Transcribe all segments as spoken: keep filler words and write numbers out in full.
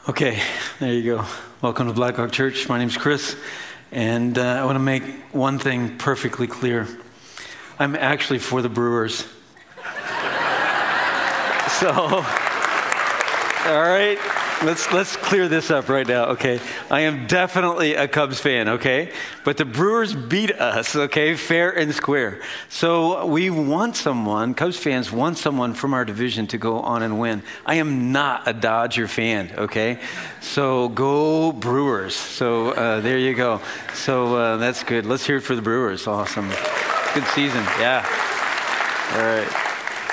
Okay, there you go. Welcome to Blackhawk Church. My name's Chris, and uh, I want to make one thing perfectly clear. I'm actually for the Brewers. So, all right, let's let's clear this up right now, okay? I am definitely a Cubs fan, okay? But the Brewers beat us, okay, fair and square. So we want someone, Cubs fans want someone from our division to go on and win. I am not a Dodger fan, okay? So go Brewers. So uh, there you go. So uh, that's good. Let's hear it for the Brewers. Awesome. Good season, yeah. All right.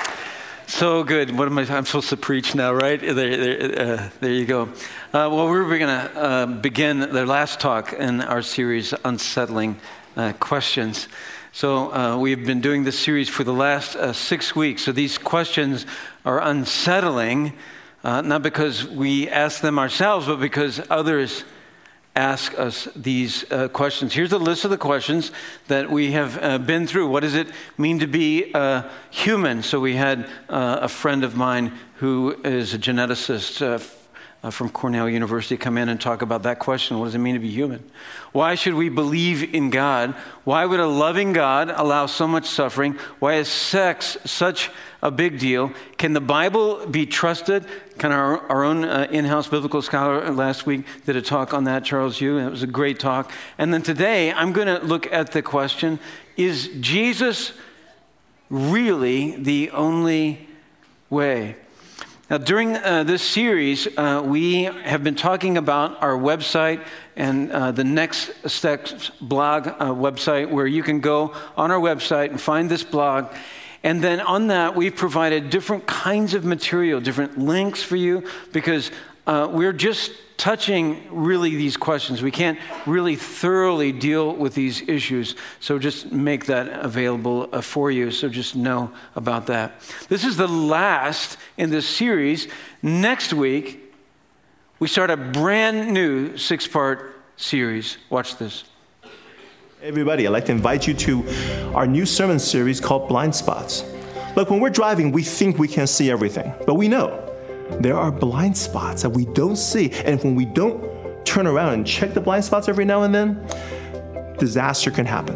So good. What am I? I'm supposed to preach now, right? There, there, uh, there you go. Uh, well, we're going to uh, begin the last talk in our series, Unsettling uh, Questions. So uh, we've been doing this series for the last uh, six weeks. So these questions are unsettling, uh, not because we ask them ourselves, but because others ask us these uh, questions. Here's a list of the questions that we have uh, been through. What does it mean to be uh, human? So we had uh, a friend of mine who is a geneticist uh, uh, from Cornell University come in and talk about that question. What does it mean to be human? Why should we believe in God? Why would a loving God allow so much suffering? Why is sex such a big deal? Can the Bible be trusted? Kind of our, our own uh, in-house biblical scholar last week did a talk on that, Charles Yu, and it was a great talk. And then today, I'm going to look at the question, is Jesus really the only way? Now, during uh, this series, uh, we have been talking about our website and uh, the Next Steps blog uh, website, where you can go on our website and find this blog. And then on that, we've provided different kinds of material, different links for you, because uh, we're just touching really these questions. We can't really thoroughly deal with these issues, so just make that available uh, for you, so just know about that. This is the last in this series. Next week, we start a brand new six-part series. Watch this. Hey everybody, I'd like to invite you to our new sermon series called Blind Spots. Look, when we're driving, we think we can see everything, but we know there are blind spots that we don't see. And when we don't turn around and check the blind spots every now and then, disaster can happen.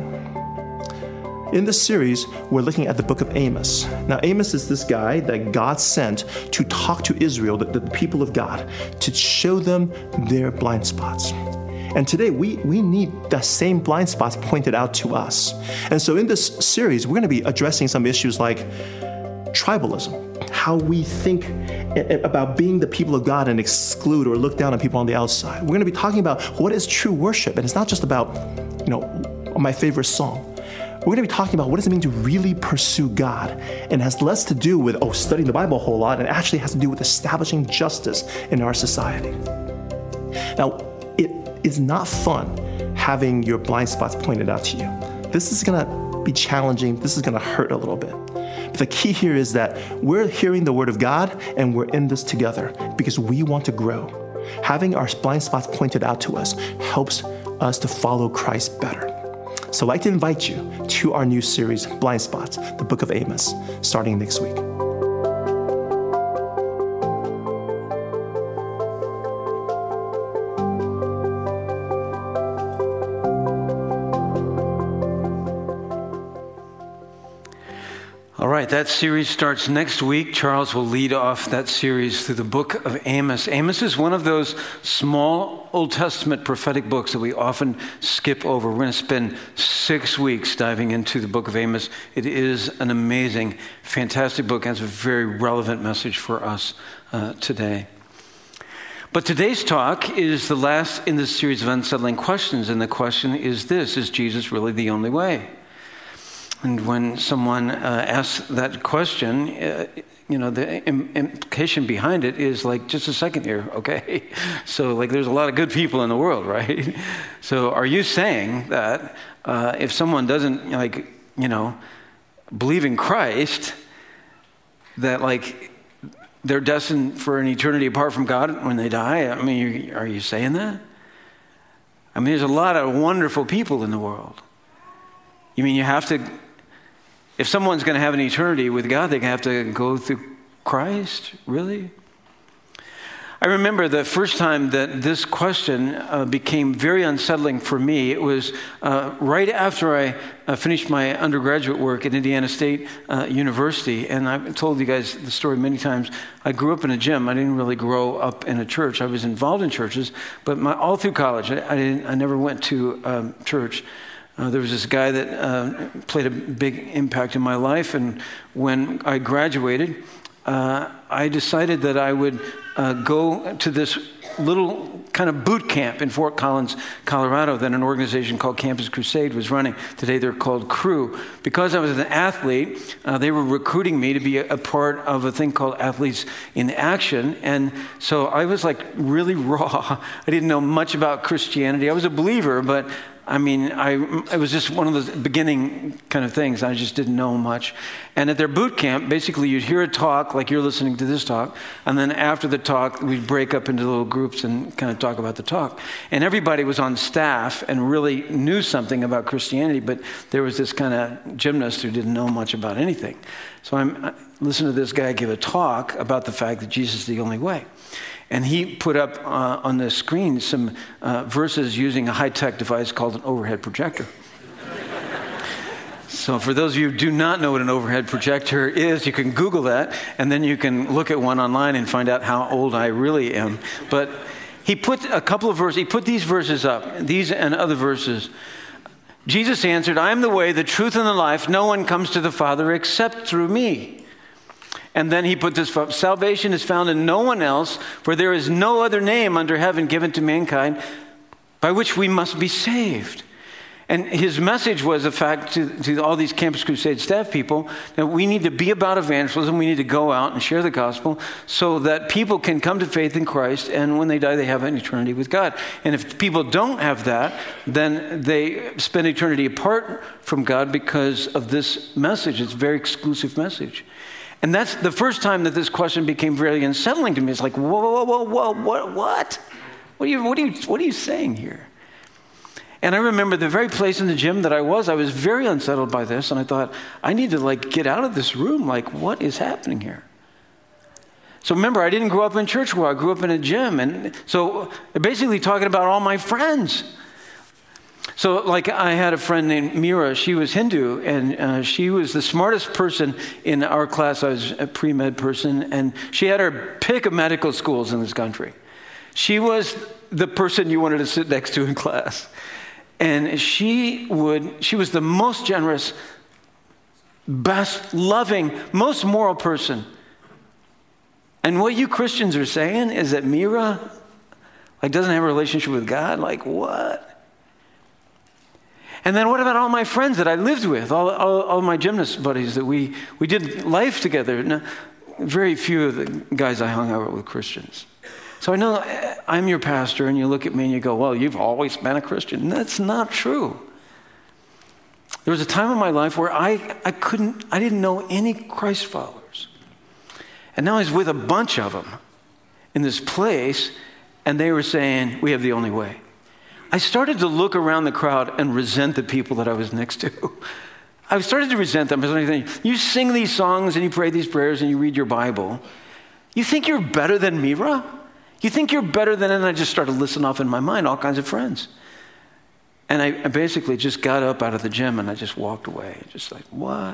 In this series, we're looking at the book of Amos. Now, Amos is this guy that God sent to talk to Israel, the, the people of God, to show them their blind spots. And today, we, we need the same blind spots pointed out to us. And so in this series, we're going to be addressing some issues like tribalism, how we think about being the people of God and exclude or look down on people on the outside. We're going to be talking about what is true worship. And it's not just about, you know, my favorite song. We're going to be talking about what does it mean to really pursue God, and it has less to do with, oh, studying the Bible a whole lot, and it actually has to do with establishing justice in our society. Now, it is not fun having your blind spots pointed out to you. This is going to be challenging. This is going to hurt a little bit. But the key here is that we're hearing the word of God, and we're in this together because we want to grow. Having our blind spots pointed out to us helps us to follow Christ better. So I'd like to invite you to our new series, Blind Spots, the book of Amos, starting next week. All right, that series starts next week. Charles will lead off that series through the book of Amos. Amos is one of those small Old Testament prophetic books that we often skip over. We're going to spend six weeks diving into the book of Amos. It is an amazing, fantastic book, and has a very relevant message for us uh, today. But today's talk is the last in this series of unsettling questions, and the question is this: is Jesus really the only way? And when someone uh, asks that question, uh, you know, the im- implication behind it is like, just a second here, okay? So like there's a lot of good people in the world, right? So are you saying that uh, if someone doesn't, like, you know, believe in Christ, that like they're destined for an eternity apart from God when they die? I mean, are you saying that? I mean, there's a lot of wonderful people in the world. You mean you have to... If someone's going to have an eternity with God, they have to go through Christ? Really? I remember the first time that this question uh, became very unsettling for me. It was uh, right after I uh, finished my undergraduate work at Indiana State uh, University. And I've told you guys the story many times. I grew up in a gym. I didn't really grow up in a church. I was involved in churches, but my, all through college, I, I, didn't, I never went to um, church. Uh, there was this guy that uh, played a big impact in my life. And when I graduated, uh, I decided that I would uh, go to this little kind of boot camp in Fort Collins, Colorado, that an organization called Campus Crusade was running. Today they're called Cru. Because I was an athlete, uh, they were recruiting me to be a, a part of a thing called Athletes in Action. And so I was like really raw. I didn't know much about Christianity. I was a believer, but I mean, I it was just one of those beginning kind of things. I just didn't know much. And at their boot camp, basically you'd hear a talk like you're listening to this talk, and then after the talk, we'd break up into little groups and kind of talk about the talk. And everybody was on staff and really knew something about Christianity, but there was this kind of gymnast who didn't know much about anything. So I'm I listened to this guy give a talk about the fact that Jesus is the only way. And he put up uh, on the screen some uh, verses using a high-tech device called an overhead projector. So for those of you who do not know what an overhead projector is, you can Google that, and then you can look at one online and find out how old I really am. But he put a couple of verses, he put these verses up, these and other verses. Jesus answered, "I am the way, the truth, and the life. No one comes to the Father except through me." And then he put this up, "Salvation is found in no one else, for there is no other name under heaven given to mankind by which we must be saved." And his message was the fact to, to all these Campus Crusade staff people that we need to be about evangelism. We need to go out and share the gospel so that people can come to faith in Christ, and when they die, they have an eternity with God. And if people don't have that, then they spend eternity apart from God because of this message. It's a very exclusive message. And that's the first time that this question became very unsettling to me. It's like, whoa, whoa, whoa, whoa, what, what? What are you, what are you, what are you saying here? And I remember the very place in the gym that I was, I was very unsettled by this. And I thought, I need to like get out of this room. Like, what is happening here? So remember, I didn't grow up in church where I grew up in a gym. And so basically talking about all my friends. So like I had a friend named Mira. She was Hindu, and uh, she was the smartest person in our class. I was a pre-med person, and she had her pick of medical schools in this country. She was the person you wanted to sit next to in class. And she would, she was the most generous, best loving, most moral person. And what you Christians are saying is that Mira like doesn't have a relationship with God? Like what? And then what about all my friends that I lived with, all, all, all my gymnast buddies that we, we did life together? Now, very few of the guys I hung out with were Christians. So I know I'm your pastor, and you look at me and you go, well, you've always been a Christian. That's not true. There was a time in my life where I, I couldn't, I didn't know any Christ followers. And now I was with a bunch of them in this place, and they were saying, we have the only way. I started to look around the crowd and resent the people that I was next to. I started to resent them. You sing these songs and you pray these prayers and you read your Bible. You think you're better than Mira? You think you're better than, and I just started listing off in my mind all kinds of friends. And I, I basically just got up out of the gym and I just walked away. Just like, what?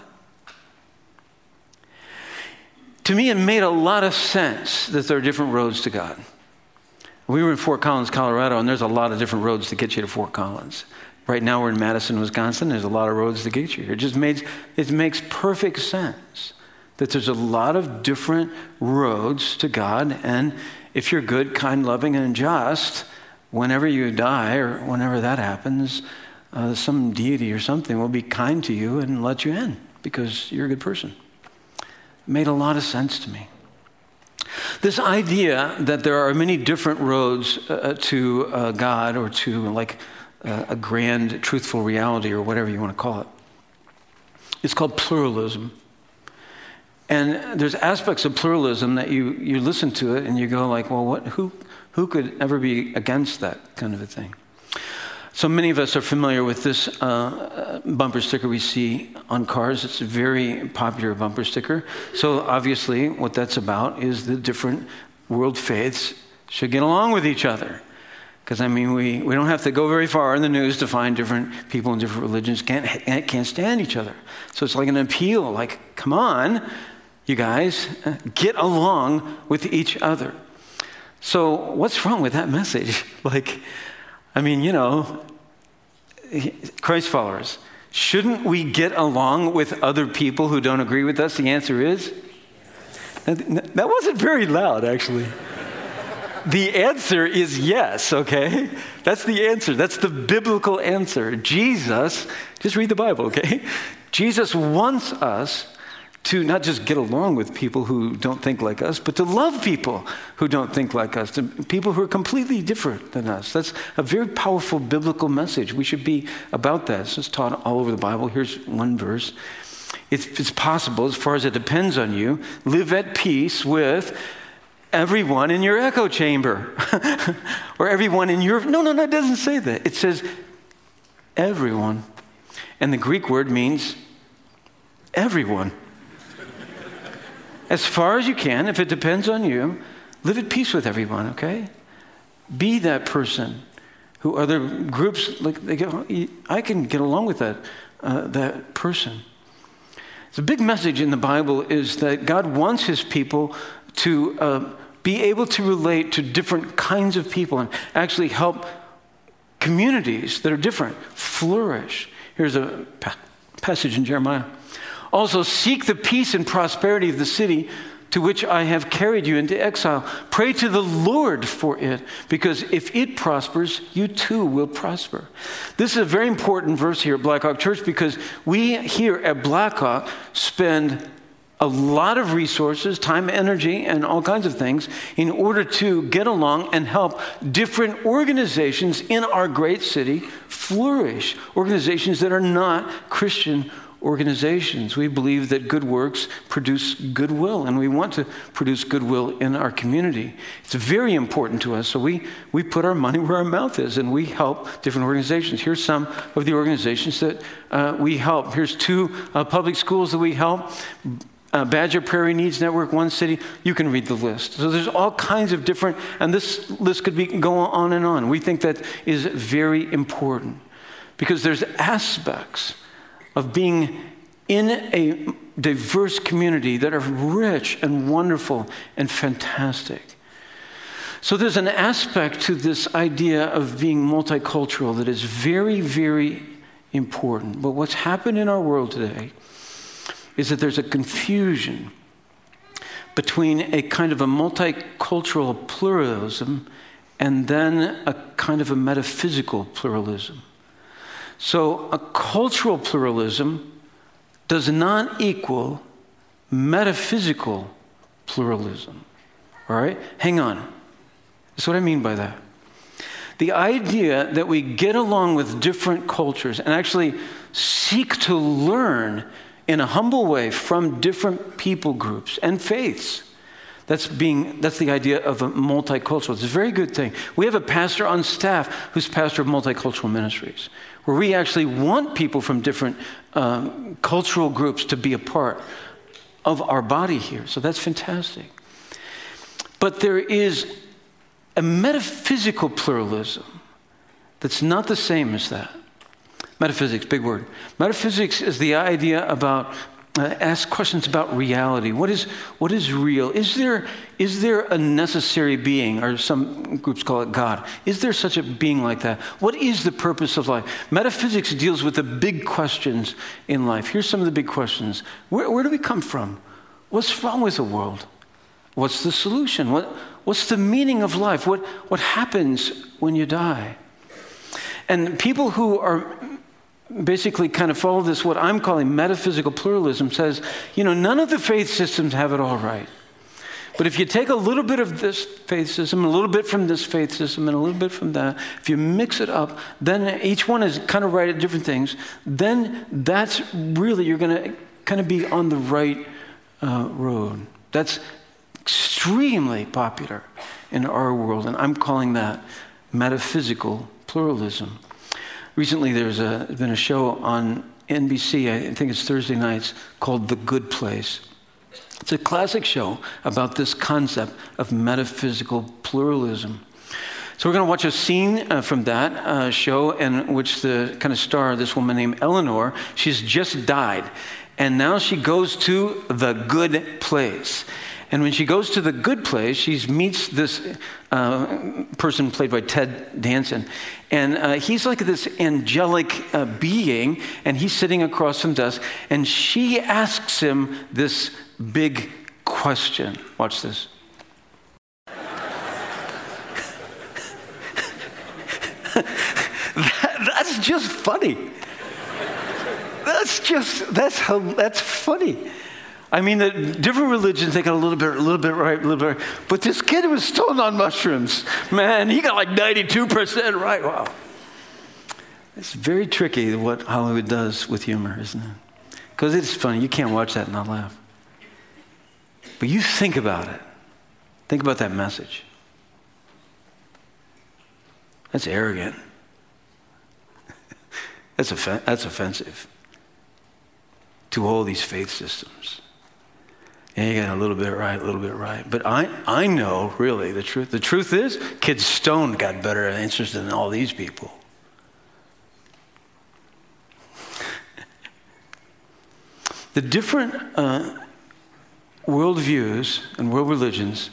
To me, it made a lot of sense that there are different roads to God. We were in Fort Collins, Colorado, and there's a lot of different roads to get you to Fort Collins. Right now we're in Madison, Wisconsin. There's a lot of roads to get you here. It just makes, it makes perfect sense that there's a lot of different roads to God. And if you're good, kind, loving, and just, whenever you die or whenever that happens, uh, some deity or something will be kind to you and let you in because you're a good person. It made a lot of sense to me. This idea that there are many different roads uh, to uh, God or to like uh, a grand truthful reality or whatever you want to call it, it's called pluralism. And there's aspects of pluralism that you, you listen to it and you go like, well, what? Who who could ever be against that kind of a thing? So many of us are familiar with this uh, bumper sticker we see on cars. It's a very popular bumper sticker. So obviously what that's about is the different world faiths should get along with each other. Because, I mean, we, we don't have to go very far in the news to find different people in different religions can't, can't stand each other. So it's like an appeal, like, come on, you guys, get along with each other. So what's wrong with that message? Like, I mean, you know, Christ followers, shouldn't we get along with other people who don't agree with us? The answer is, that wasn't very loud, actually. The answer is yes, okay? That's the answer. That's the biblical answer. Jesus, just read the Bible, okay? Jesus wants us to not just get along with people who don't think like us, but to love people who don't think like us, to people who are completely different than us. That's a very powerful biblical message. We should be about that. It's taught all over the Bible. Here's one verse. If it's possible, as far as it depends on you, live at peace with everyone in your echo chamber. Or everyone in your... No, no, no, it doesn't say that. It says everyone. And the Greek word means everyone. As far as you can, if it depends on you, live at peace with everyone, okay? Be that person who other groups, like, they go, I can get along with that, uh, that person. The big message in the Bible is that God wants his people to uh, be able to relate to different kinds of people and actually help communities that are different flourish. Here's a pa- passage in Jeremiah. Also, seek the peace and prosperity of the city to which I have carried you into exile. Pray to the Lord for it, because if it prospers, you too will prosper. This is a very important verse here at Blackhawk Church, because we here at Blackhawk spend a lot of resources, time, energy, and all kinds of things in order to get along and help different organizations in our great city flourish. Organizations that are not Christian organizations. We believe that good works produce goodwill, and we want to produce goodwill in our community. It's very important to us, so we, we put our money where our mouth is, and we help different organizations. Here's some of the organizations that uh, we help. Here's two uh, public schools that we help. Uh, Badger Prairie Needs Network, One City. You can read the list. So there's all kinds of different, and this list could be go on and on. We think that is very important, because there's aspects of being in a diverse community that are rich and wonderful and fantastic. So there's an aspect to this idea of being multicultural that is very, very important. But what's happened in our world today is that there's a confusion between a kind of a multicultural pluralism and then a kind of a metaphysical pluralism. So a cultural pluralism does not equal metaphysical pluralism. All right? Hang on. That's what I mean by that. The idea that we get along with different cultures and actually seek to learn in a humble way from different people groups and faiths. That's being, that's the idea of a multicultural. It's a very good thing. We have a pastor on staff who's pastor of multicultural ministries, where we actually want people from different um, cultural groups to be a part of our body here. So that's fantastic. But there is a metaphysical pluralism that's not the same as that. Metaphysics, big word. Metaphysics is the idea about Uh, ask questions about reality. What is what is real? Is there is there a necessary being, or some groups call it God? Is there such a being like that? What is the purpose of life? Metaphysics deals with the big questions in life. Here's some of the big questions. Where, where do we come from? What's wrong with the world? What's the solution? What what's the meaning of life? What what happens when you die? And people who are basically kind of follow this, what I'm calling metaphysical pluralism, says, you know, none of the faith systems have it all right. But if you take a little bit of this faith system, a little bit from this faith system, and a little bit from that, if you mix it up, then each one is kind of right at different things, then that's really, you're going to kind of be on the right uh, road. That's extremely popular in our world, and I'm calling that metaphysical pluralism. Recently, there's a, been a show on N B C, I think it's Thursday nights, called The Good Place. It's a classic show about this concept of metaphysical pluralism. So we're going to watch a scene uh, from that uh, show in which the kind of star, this woman named Eleanor, she's just died. And now she goes to the good place. And when she goes to the good place, she meets this uh, person played by Ted Danson. And uh, he's like this angelic uh, being, and he's sitting across from us. And she asks him this big question. Watch this. that, that's just funny. That's just, that's how, that's funny. I mean, the different religions, they got a little bit, a little bit right, a little bit right. But this kid was stoned on mushrooms. Man, he got like ninety-two percent right. Wow. It's very tricky what Hollywood does with humor, isn't it? Because it's funny. You can't watch that and not laugh. But you think about it. Think about that message. That's arrogant. That's, offen- that's offensive to all these faith systems. Yeah, you got a little bit right, a little bit right. But I, I know, really, the truth. The truth is, kids stoned got better answers than all these people. The different uh, worldviews and world religions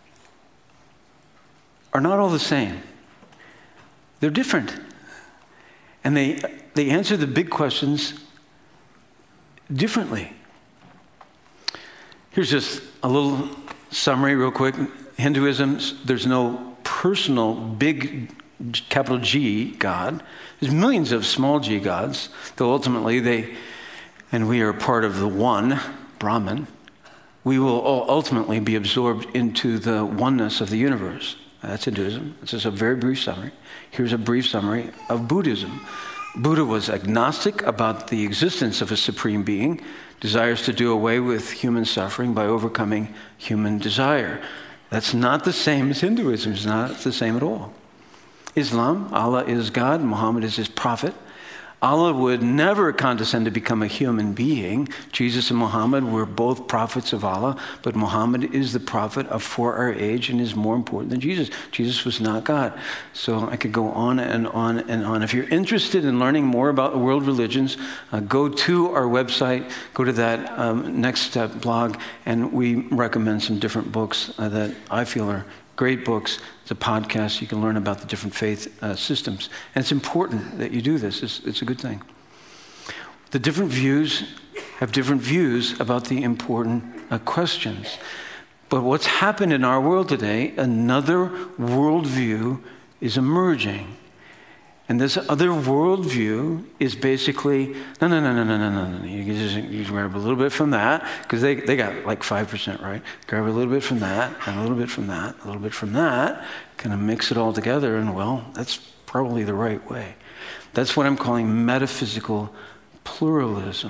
are not all the same. They're different. And they they answer the big questions differently. Here's just a little summary real quick. Hinduism, there's no personal big capital G God. There's millions of small g gods, though ultimately they, and we are part of the one, Brahman, we will all ultimately be absorbed into the oneness of the universe. That's Hinduism. It's just a very brief summary. Here's a brief summary of Buddhism. Buddha was agnostic about the existence of a supreme being, desires to do away with human suffering by overcoming human desire. That's not the same as Hinduism. It's not the same at all. Islam, Allah is God, Muhammad is his prophet. Allah would never condescend to become a human being. Jesus and Muhammad were both prophets of Allah, but Muhammad is the prophet of for our age and is more important than Jesus. Jesus was not God. So I could go on and on and on. If you're interested in learning more about the world religions, uh, go to our website, go to that um, Next Step blog, and we recommend some different books uh, that I feel are great books. It's a podcast. You can learn about the different faith uh, systems. And it's important that you do this. It's, it's a good thing. The different views have different views about the important uh, questions. But what's happened in our world today, another worldview is emerging. And this other worldview is basically, no, no, no, no, no, no, no, no. You can just you can grab a little bit from that, because they, they got like five percent right. Grab a little bit from that, and a little bit from that, a little bit from that, kind of mix it all together, and well, that's probably the right way. That's what I'm calling metaphysical pluralism.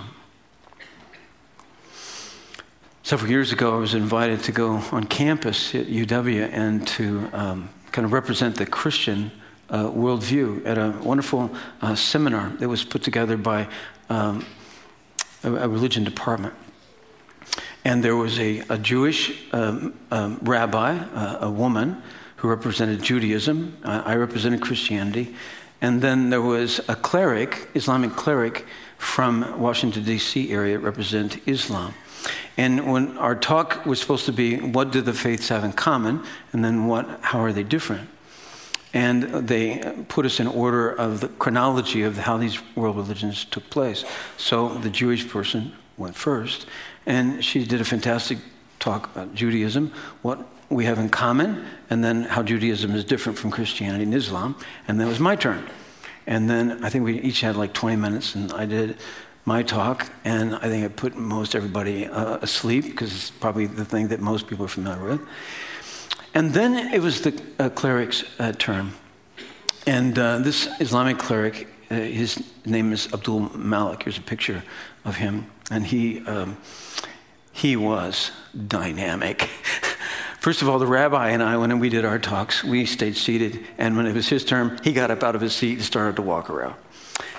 Several years ago, I was invited to go on campus at U W and to um, kind of represent the Christian Uh, worldview at a wonderful uh, seminar that was put together by um, a, a religion department. And there was a, a Jewish um, um, rabbi, uh, a woman who represented Judaism. Uh, I represented Christianity. And then there was a cleric, Islamic cleric from Washington, D C area that represented Islam. And when our talk was supposed to be, what do the faiths have in common? And then what? How are they different? And they put us in order of the chronology of how these world religions took place. So the Jewish person went first, and she did a fantastic talk about Judaism, what we have in common, and then how Judaism is different from Christianity and Islam. And then it was my turn. And then I think we each had like twenty minutes, and I did my talk, and I think I put most everybody uh, asleep, because it's probably the thing that most people are familiar with. And then it was the uh, cleric's uh, turn. And uh, this Islamic cleric, uh, his name is Abdul Malik. Here's a picture of him. And he um, he was dynamic. First of all, the rabbi and I, when we did our talks, we stayed seated. And when it was his turn, he got up out of his seat and started to walk around.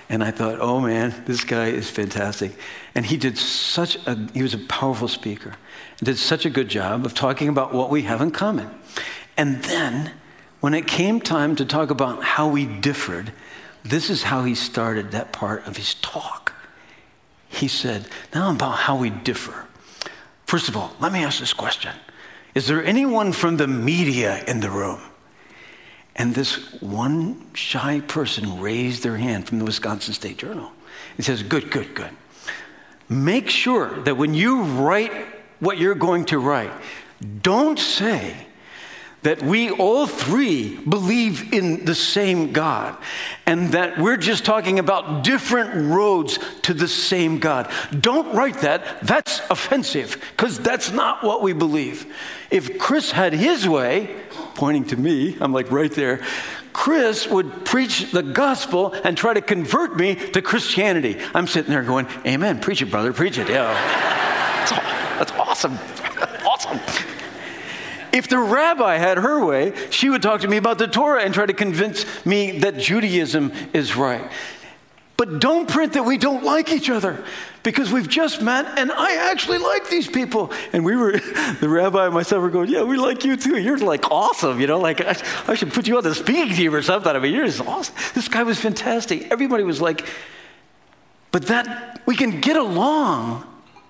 And I thought, oh man, this guy is fantastic. And he did such a, he was a powerful speaker. He did such a good job of talking about what we have in common. And then when it came time to talk about how we differed, this is how he started that part of his talk. He said, now about how we differ. First of all, let me ask this question. Is there anyone from the media in the room? And this one shy person raised their hand from the Wisconsin State Journal. It says, good, good, good. Make sure that when you write what you're going to write, don't say that we all three believe in the same God and that we're just talking about different roads to the same God. Don't write that. That's offensive because that's not what we believe. If Chris had his way, pointing to me, I'm like right there, Chris would preach the gospel and try to convert me to Christianity. I'm sitting there going, amen, preach it, brother, preach it. Yeah, that's, that's awesome, awesome. If the rabbi had her way, she would talk to me about the Torah and try to convince me that Judaism is right. But don't print that we don't like each other because we've just met and I actually like these people. And we were, the rabbi and myself were going, yeah, we like you too. You're like awesome, you know, like I, I should put you on the speaking team or something. I mean, you're just awesome. This guy was fantastic. Everybody was like, but that, we can get along,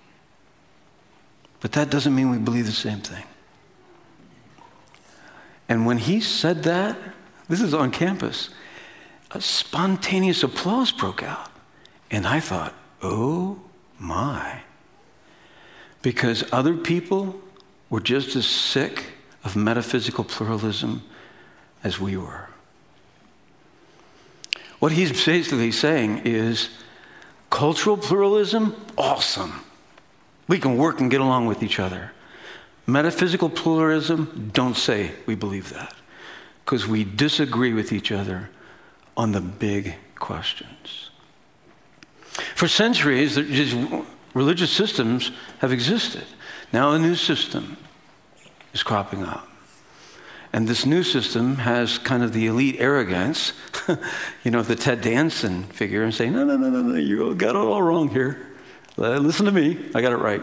but that doesn't mean we believe the same thing. And when he said that, this is on campus, a spontaneous applause broke out. And I thought, oh my. Because other people were just as sick of metaphysical pluralism as we were. What he's basically saying is cultural pluralism, awesome. We can work and get along with each other. Metaphysical pluralism, don't say we believe that, because we disagree with each other on the big questions. For centuries, these religious systems have existed. Now a new system is cropping up. And this new system has kind of the elite arrogance, you know, the Ted Danson figure, and say, no, no, no, no, no, you got it all wrong here. Listen to me, I got it right.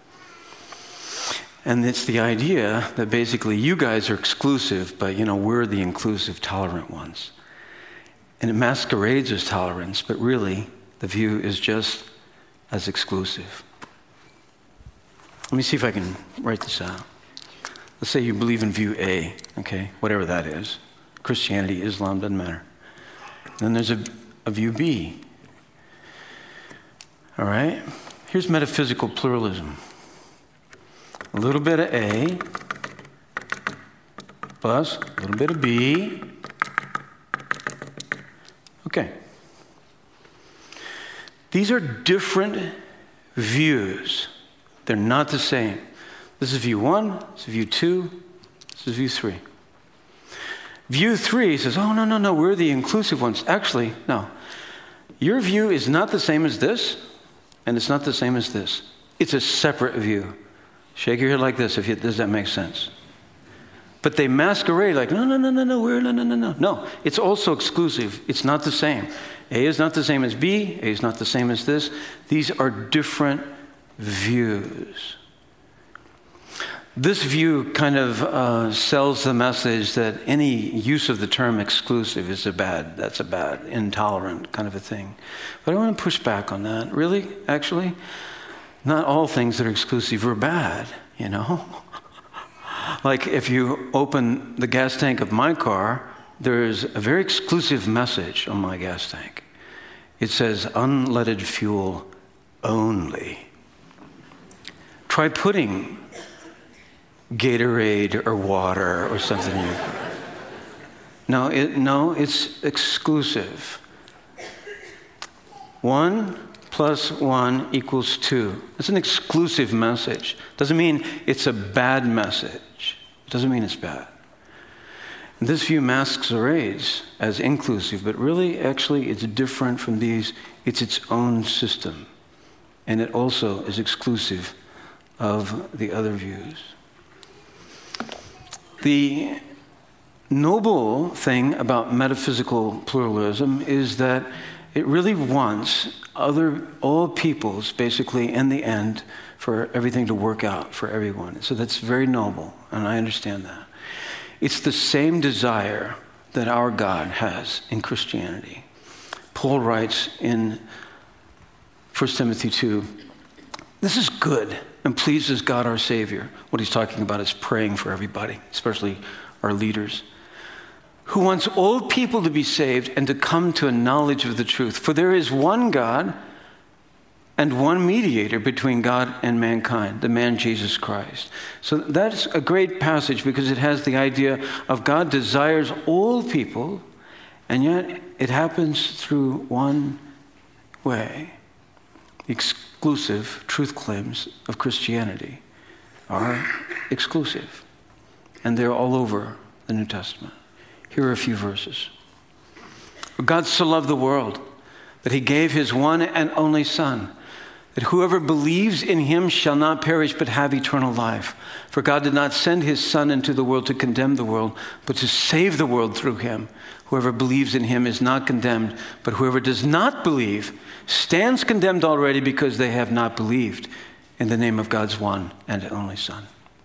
And it's the idea that basically you guys are exclusive, but, you know, we're the inclusive, tolerant ones. And it masquerades as tolerance, but really the view is just as exclusive. Let me see if I can write this out. Let's say you believe in view A, okay, whatever that is. Christianity, Islam, doesn't matter. And then there's a, a view B. All right? Here's metaphysical pluralism. A little bit of A plus a little bit of B. Okay. These are different views. They're not the same. This is view one, this is view two, this is view three. View three says, oh, no, no, no, we're the inclusive ones. Actually, no. Your view is not the same as this, and it's not the same as this. It's a separate view. Shake your head like this if you, does that make sense? But they masquerade like, no, no, no, no, no, we're no, no, no, no. No, it's also exclusive. It's not the same. A is not the same as B. A is not the same as this. These are different views. This view kind of uh, sells the message that any use of the term exclusive is a bad, that's a bad, intolerant kind of a thing. But I want to push back on that. Really, actually, not all things that are exclusive are bad, you know? Like if you open the gas tank of my car, there's a very exclusive message on my gas tank. It says unleaded fuel only. Try putting Gatorade or water or something in your car. No, it, no, it's exclusive. One plus one equals two. It's an exclusive message. Doesn't mean it's a bad message. Doesn't mean it's bad. And this view masquerades as inclusive, but really, actually, it's different from these. It's its own system. And it also is exclusive of the other views. The noble thing about metaphysical pluralism is that it really wants other, all peoples, basically, in the end, for everything to work out for everyone. So that's very noble, and I understand that. It's the same desire that our God has in Christianity. Paul writes in First Timothy two, this is good and pleases God our Savior. What he's talking about is praying for everybody, especially our leaders, who wants all people to be saved and to come to a knowledge of the truth. For there is one God and one mediator between God and mankind, the man Jesus Christ. So that's a great passage because it has the idea of God desires all people, and yet it happens through one way. The exclusive truth claims of Christianity are exclusive, and they're all over the New Testament. Here are a few verses. For God so loved the world that he gave his one and only Son, that whoever believes in him shall not perish but have eternal life. For God did not send his Son into the world to condemn the world, but to save the world through him. Whoever believes in him is not condemned, but whoever does not believe stands condemned already because they have not believed in the name of God's one and only Son.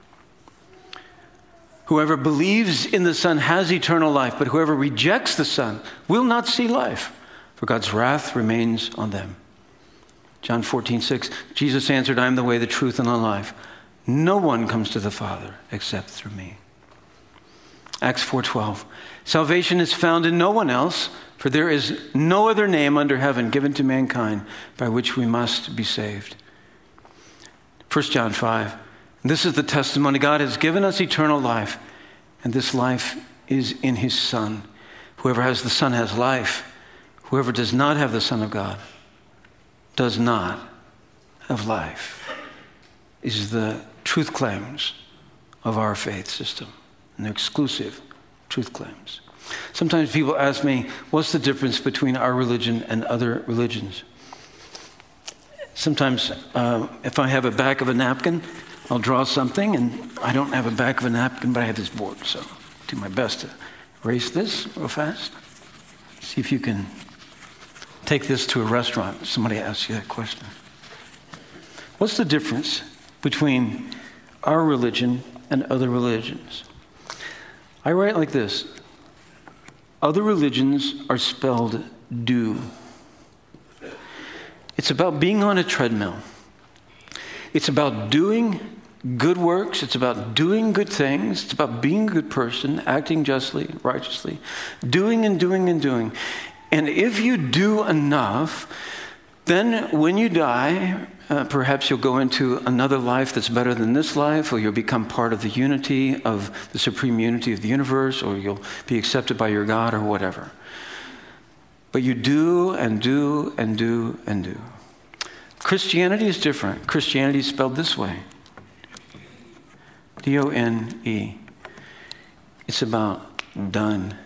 Whoever believes in the Son has eternal life, but whoever rejects the Son will not see life, for God's wrath remains on them. John fourteen six, Jesus answered, I am the way, the truth, and the life. No one comes to the Father except through me. Acts four twelve, salvation is found in no one else, for there is no other name under heaven given to mankind by which we must be saved. First John five, this is the testimony. God has given us eternal life, and this life is in his Son. Whoever has the Son has life. Whoever does not have the Son of God does not have life. Is the truth claims of our faith system, and they're exclusive truth claims. Sometimes people ask me, what's the difference between our religion and other religions? Sometimes uh, if I have a back of a napkin, I'll draw something, and I don't have a back of a napkin, but I have this board, so I'll do my best to erase this real fast. See if you can take this to a restaurant. Somebody asks you that question. What's the difference between our religion and other religions? I write like this. Other religions are spelled do. It's about being on a treadmill. It's about doing good works. It's about doing good things. It's about being a good person, acting justly, righteously, doing and doing and doing. And if you do enough, then when you die, uh, perhaps you'll go into another life that's better than this life, or you'll become part of the unity of the supreme unity of the universe, or you'll be accepted by your God or whatever. But you do and do and do and do. Christianity is different. Christianity is spelled this way. D O N E. It's about done.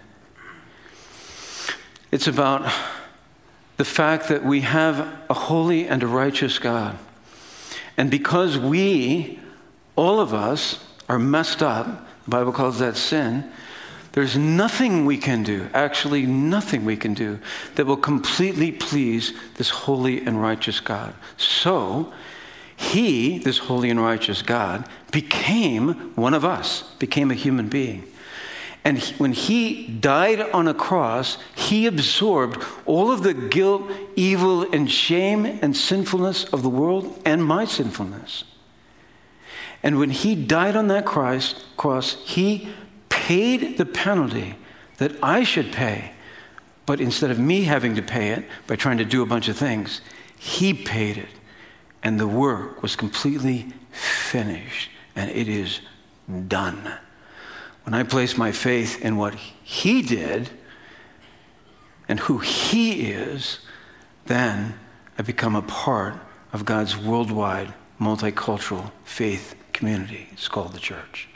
It's about the fact that we have a holy and a righteous God. And because we, all of us, are messed up, the Bible calls that sin, there's nothing we can do, actually nothing we can do, that will completely please this holy and righteous God. So, he, this holy and righteous God, became one of us, became a human being. And he, when he died on a cross, he absorbed all of the guilt, evil, and shame and sinfulness of the world and my sinfulness. And when he died on that cross, cross, he paid the penalty that I should pay. But instead of me having to pay it by trying to do a bunch of things, he paid it. And the work was completely finished. And it is done. When I place my faith in what he did and who he is, then I become a part of God's worldwide, multicultural faith community. It's called the church.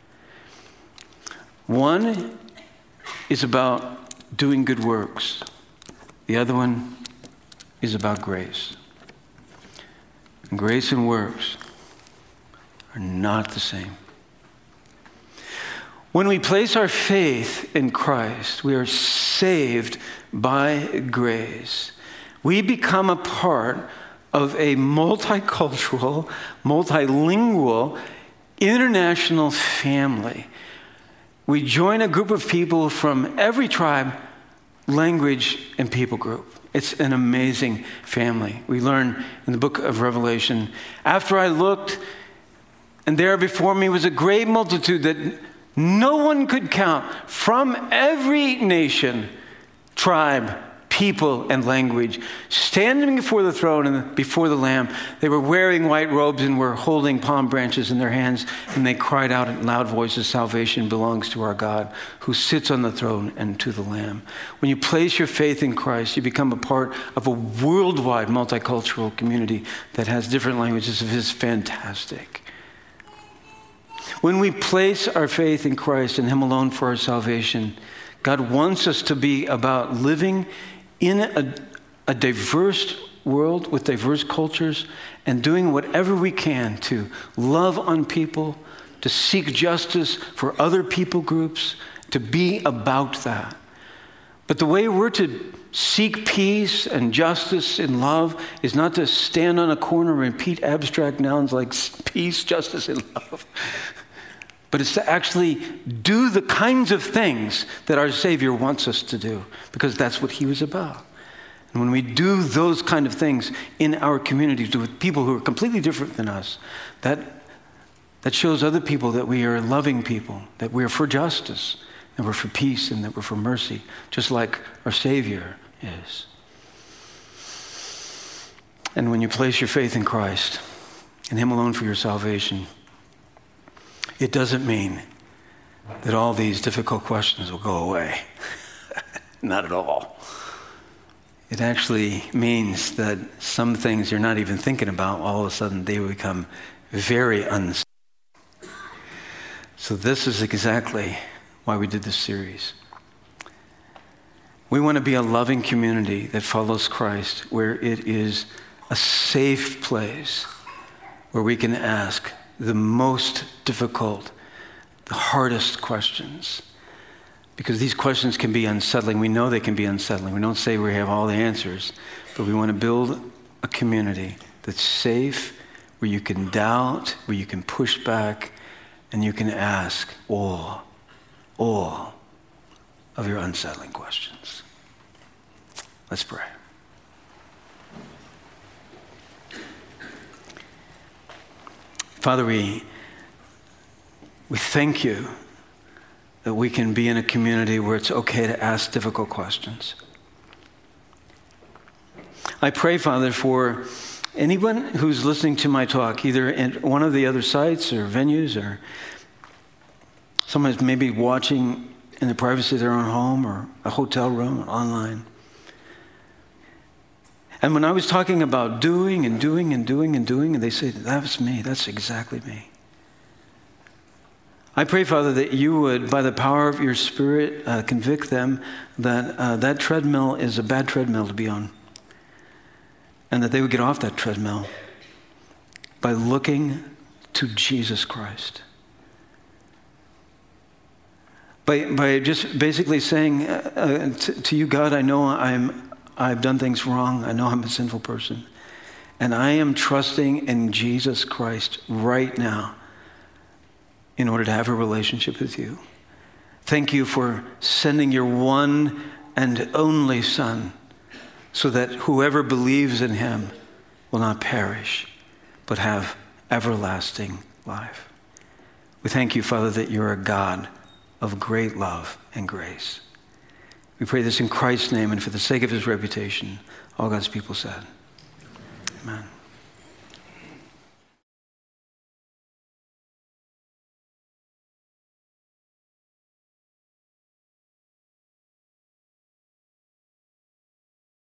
One is about doing good works. The other one is about grace. And grace and works are not the same. When we place our faith in Christ, we are saved by grace. we become a part of a multicultural, multilingual, international family. We join a group of people from every tribe, language, and people group. It's an amazing family. We learn in the book of Revelation, after I looked, and there before me was a great multitude that no one could count, from every nation, tribe, people, and language, standing before the throne and before the Lamb. They were wearing white robes and were holding palm branches in their hands, and they cried out in loud voices, "Salvation belongs to our God who sits on the throne and to the Lamb." When you place your faith in Christ, you become a part of a worldwide multicultural community that has different languages. It is fantastic. When we place our faith in Christ and Him alone for our salvation, God wants us to be about living in a, a diverse world with diverse cultures and doing whatever we can to love on people, to seek justice for other people groups, to be about that. But the way we're to seek peace and justice and love is not to stand on a corner and repeat abstract nouns like peace, justice, and love. But it's to actually do the kinds of things that our Savior wants us to do, because that's what He was about. And when we do those kind of things in our communities with people who are completely different than us, that, that shows other people that we are loving people, that we are for justice, that we're for peace, and that we're for mercy, just like our Savior is. And when you place your faith in Christ and Him alone for your salvation, it doesn't mean that all these difficult questions will go away. Not at all. It actually means that some things you're not even thinking about, all of a sudden they will become very unsafe. So this is exactly why we did this series. We want to be a loving community that follows Christ, where it is a safe place where we can ask the most difficult, the hardest questions. Because these questions can be unsettling. We know they can be unsettling. We don't say we have all the answers, but we want to build a community that's safe, where you can doubt, where you can push back, and you can ask all, all of your unsettling questions. Let's pray. Father, we, we thank you that we can be in a community where it's okay to ask difficult questions. I pray, Father, for anyone who's listening to my talk, either at one of the other sites or venues, or someone who's maybe watching in the privacy of their own home or a hotel room or online. And when I was talking about doing and doing and doing and doing, and they say, that was me, that's exactly me. I pray, Father, that you would, by the power of your Spirit, uh, convict them that uh, that treadmill is a bad treadmill to be on. And that they would get off that treadmill by looking to Jesus Christ. By, by just basically saying uh, uh, to, to you, God, I know I'm I've done things wrong. I know I'm a sinful person. And I am trusting in Jesus Christ right now in order to have a relationship with you. Thank you for sending your one and only Son so that whoever believes in him will not perish, but have everlasting life. We thank you, Father, that you're a God of great love and grace. We pray this in Christ's name and for the sake of his reputation. All God's people said, amen.